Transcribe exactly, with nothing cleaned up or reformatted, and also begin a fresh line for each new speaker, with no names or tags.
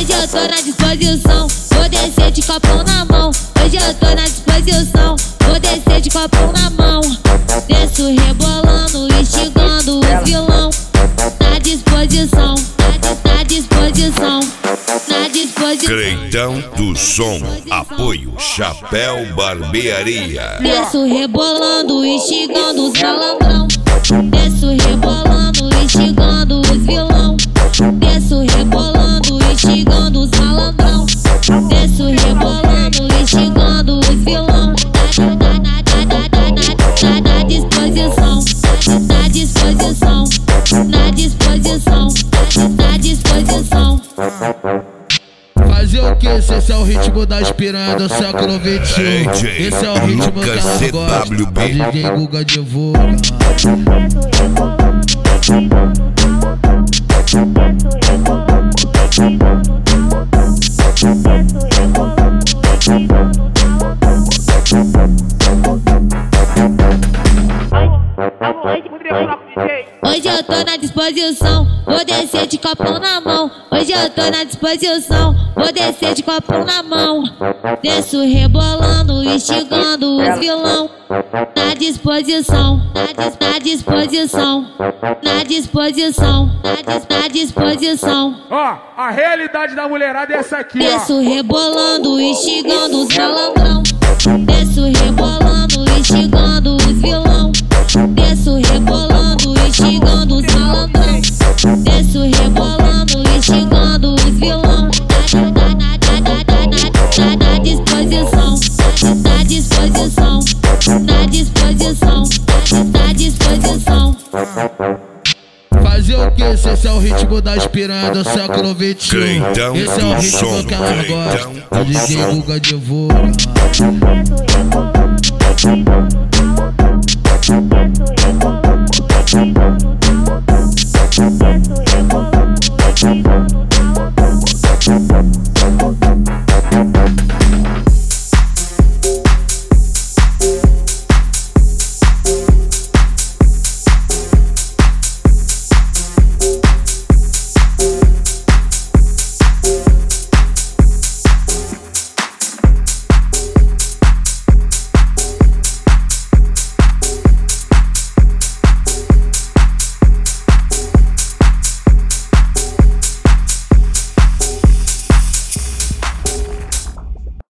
Hoje eu tô na disposição, vou descer de copão na mão. Hoje eu tô na disposição, vou descer de copão na mão. Desço rebolando, instigando os vilão. Na disposição, na, na disposição, na disposição.
Creitão do Som, apoio Chapéu Barbearia.
Desço rebolando, instigando os malandrão. Desço rebolando, instigando os vilão. Desço rebolando, instigando os malandrão. Desço rebolando, instigando os vilão. Na, na, na, na, na, na, na, na disposição, na disposição, na disposição, na disposição.
Fazer o que? Esse é o ritmo das piranhas do século vinte e um. Esse é o ritmo que elas gostam. D J Guga divulga.
Hoje eu tô na disposição, vou descer de copão na mão. Hoje eu tô na disposição, vou descer de copão na mão. Desço rebolando, instigando os vilão. Na disposição, na, dis, na disposição, na disposição, na, dis, na disposição.
Ó, a realidade da mulherada é essa aqui, ó.
Desço rebolando, instigando os malandrão. Desço rebolando, instigando os vilão. Desço rebolando, instigando os malandrão. Desço rebolando, instigando os vilão. Na, na, na, na, na, na, na disposição, na disposição, na disposição, na disposição.
Fazer o que? Esse é o ritmo das piranhas do século vinte e um.
Creitão
Esse é o
do
ritmo
Som,
que elas
Creitão
gostam.
do
D J
Som.
Guga divulga.
Desço rebolando, instigando os vilão.